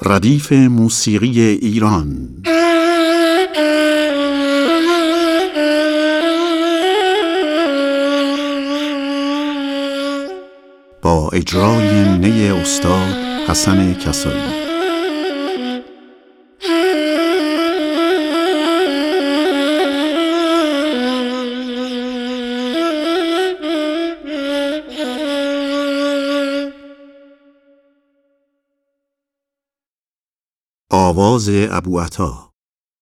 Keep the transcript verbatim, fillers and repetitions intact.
ردیف موسیقی ایران. با اجرای نی استاد حسن کسایی. آواز ابوعطا.